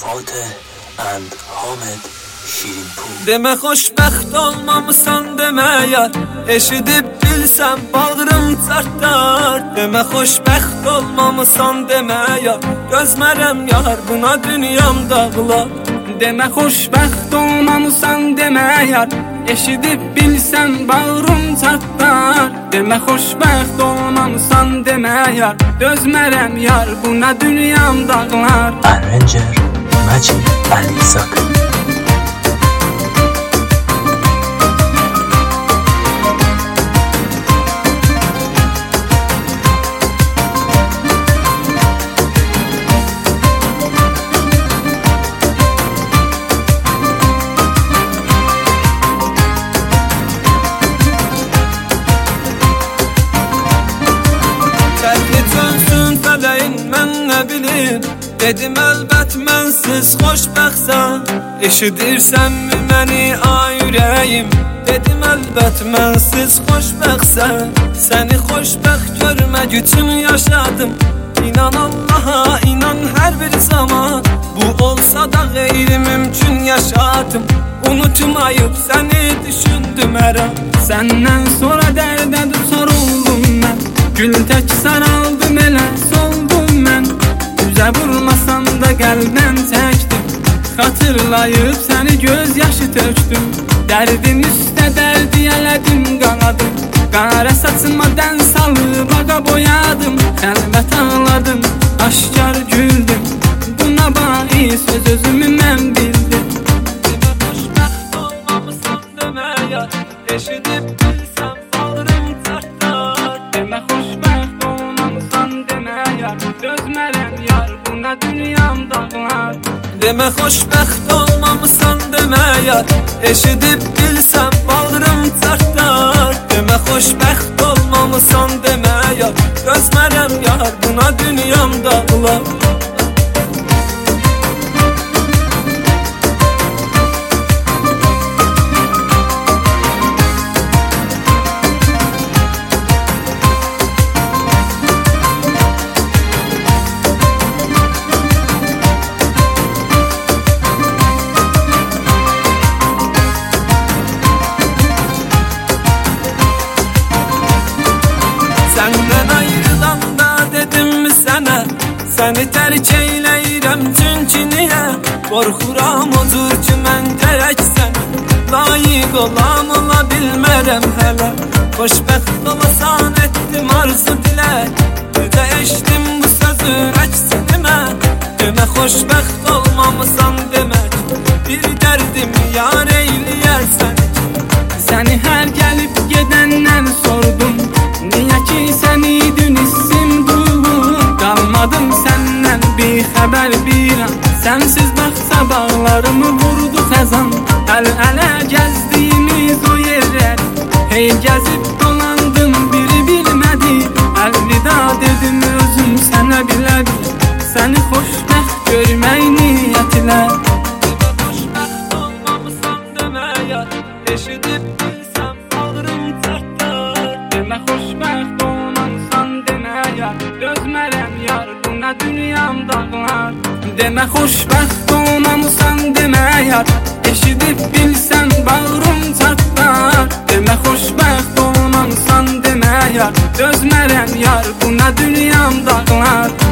Fateh and Hamid Şirinpur. Demə xoşbəxt olmamısan demə yar, eşidib bilsəm bağrım çartlar. Demə xoşbəxt olmamısan demə yar, gözmərəm yar buna dünyam dağlar. Demə xoşbəxt olmamısan demə yar, eşidib bilsəm bağrım çatlar. Demə xoşbəxt olmamısan demə yar, dözmərəm yar buna dünyam dağlar. Arranger Majid Alizak. Dedim əlbət mənsiz xoşbəxtsən, eşidirsənmi məni ay ürəyim? Dedim əlbət mənsiz xoşbəxtsən, səni xoşbəxt görmək üçün yaşadım. İnan Allaha, inan hər bir zaman, bu olsa da qeyri-mümkün yaşadım. Unutmayıb səni düşündüm hər an. Səndən sonra dərdə düşər oldum mən, gül tək saraldım elə soldum mən. Üzə vurmasam da qəlbən çəkdim, xatırlayıb səni göz yaşı tökdüm. Dərdin üstə dərdi elədim qanadım, qara saçıma dən salıb ağa boyadım. Xəlvət ağladım, aşkar güldüm, buna bais söz özümü mən bildim. Demə xoşbəxt olmamısan demə yar, eşidib bilsəm bağrım çartlar. Demə xoşbəxt olmamısan demə yar, dözmərəm yar buna dünyam dağlar. Demə xoşbəxt olmamısan demə yar, eşidib bilsəm bağrım çartlar. Demə xoşbəxt olmamısan demə yar, gözmərəm yar buna dünyam dağlar. Səndən ayrılanda dedimmi sənə, səni tərk eyləyirəm çünki niyə? Qorxuram odur ki mən gərək sənə, layiq ola bilmərəm hələ. Xoşbəxt olasan etdim arzu dilək, necə eşdim bu sözün əksini mən. Demə xoşbəxt olmamısan demək, bir dərdimi yar eyləyərsən. Səni hər gəlib gedəndən sordum, niyə ki sən idin isim duyğum? Qalmadım səndən bir xəbər bir an, sənsiz baxsa bağlarımı vurdu xəzan. Əl-ələ gəzdiyimiz o yerlər, hey gəzib dolandım biri bilmədi. Əlvida dedim özüm sənə bilədi, səni xoşbəxt görmək niyyətlə. Demə xoşbəxt olmamısan demə yar, eşidib bilsəm bağrım çartlar. Demə xoşbəxt olmamısan demə yar, dözmərəm yar buna dünyam dağlar. Demə xoşbəxt olmamısan demə yar, eşidib bilsəm bağrım çatlar. Demə xoşbəxt olmamısan demə yar, dözmərəm yar buna dünyam dağlar.